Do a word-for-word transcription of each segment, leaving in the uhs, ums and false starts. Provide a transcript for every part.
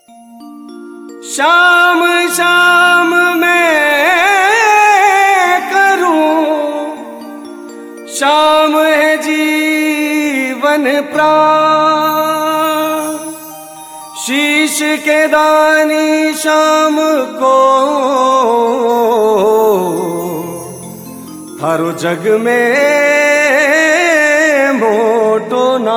शाम शाम मैं करूं, शाम है जीवन प्राण। शीश के दानी शाम को थारो जग में मोटो ना।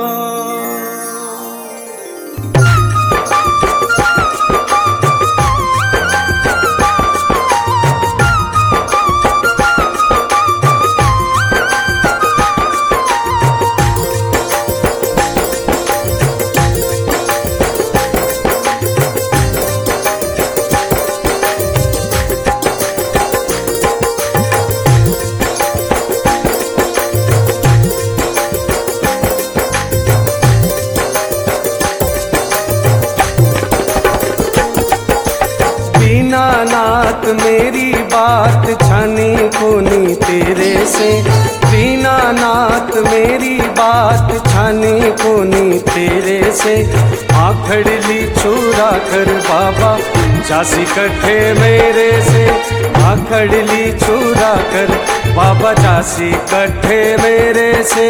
दीनानाथ मेरी बात छानी कोनी तेरे से, दीनानाथ मेरी बात छानी कोनी तेरे से। आखड़ ली चुरा कर बाबा जासी कट्ठे मेरे से, आखड़ ली चुरा कर बाबा जासी कट्ठे मेरे से।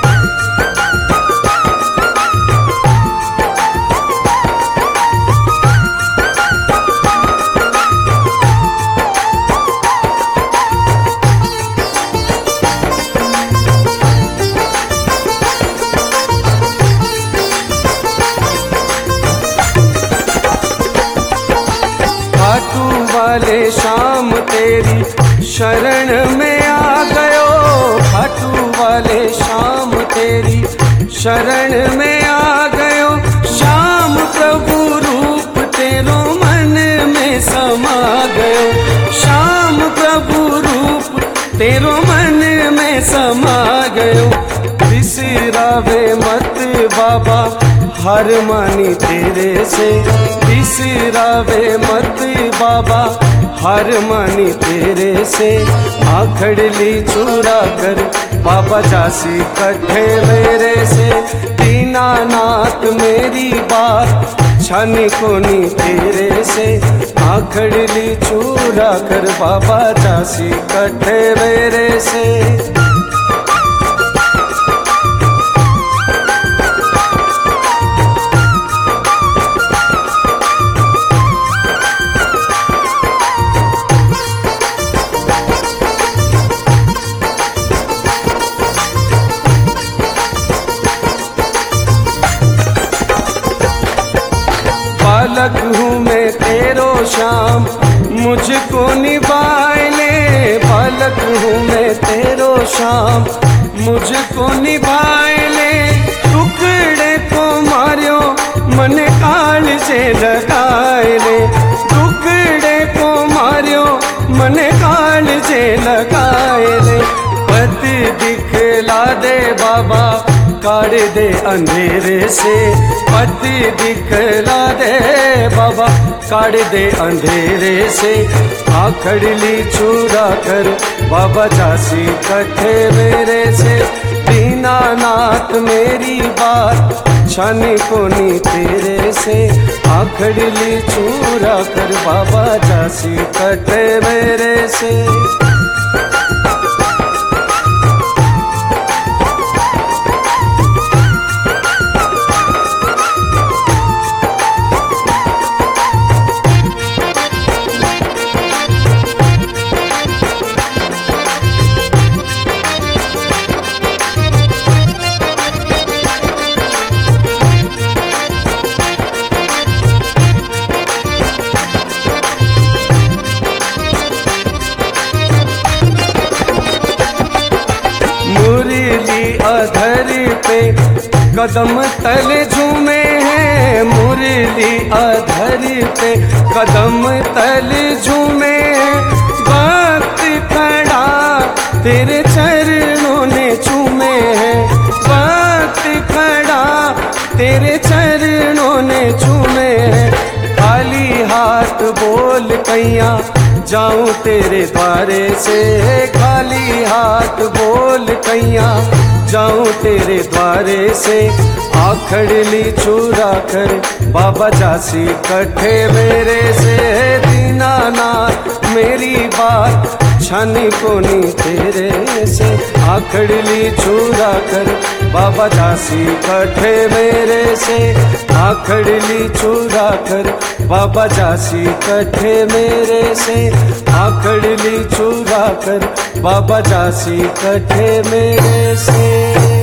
खाटू वाले शाम तेरी शरण में आ गयो, खाटू वाले शाम तेरी शरण में आ गयो। शाम प्रभु रूप तेरो मन में समा गयो, शाम प्रभु रूप तेरो मन में समा गयो। बिसरावे मत बाबा हार मानी तेरे से, बिसरावे मत बाबा हार मानी तेरे से। आखड़ ली चुरा कर बाबा जासी कट्ठे मेरे से। दीनानाथ मेरी बात छानी कोनी तेरे से, आखड़ ली चुरा कर बाबा जासी कट्ठे मेरे से। बालक हूँ मैं तेरो श्याम मुझको निभाए ले, बालक हूँ मैं तेरो श्याम मुझको निभाए ले। टुकड़े को मारियो मन काल से लगाए ले, टुकड़े को मारियो मन काल से लगाए ले। पत दिखला दे बाबा काढ़ दे अंधेरे से, पत दिखला दे बाबा काढ़ दे अंधेरे से। आखड़ ली चुरा कर बाबा जासी कट्ठे मेरे से। दीनानाथ मेरी बात छानी कोनी तेरे से, आखड़ ली चुरा कर बाबा जासी कट्ठे मेरे से। अधर पे कदम तले झूमे हैं, मुरली अधर पे कदम तले झूमे हैं। वक्त खड़ा तेरे चरणों ने चूमे हैं, वक्त खड़ा तेरे चरणों ने चूमे हैं। खाली हाथ बोल कैया जाऊं तेरे द्वारे से, खाली हाथ बोल कैया जाऊं तेरे द्वारे से, आखड़ ली चुरा कर बाबा जासी कट्ठे मेरे से। दीनानाथ मेरी बात छानी कोनी तेरे से, आखड़ ली चुरा कर बाबा जासी कट्ठे मेरे से, आखड़ ली चुरा कर बाबा जासी कट्ठे मेरे से, आखड़ ली चुरा कर बाबा जासी कट्ठे मेरे से।